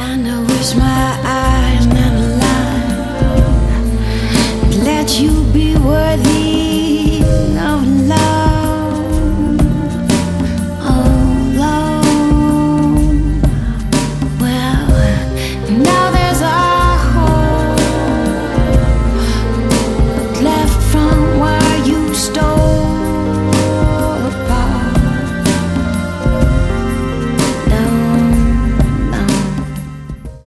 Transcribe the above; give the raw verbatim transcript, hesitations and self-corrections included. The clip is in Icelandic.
And I wish my eyes never lied. Let you be worthy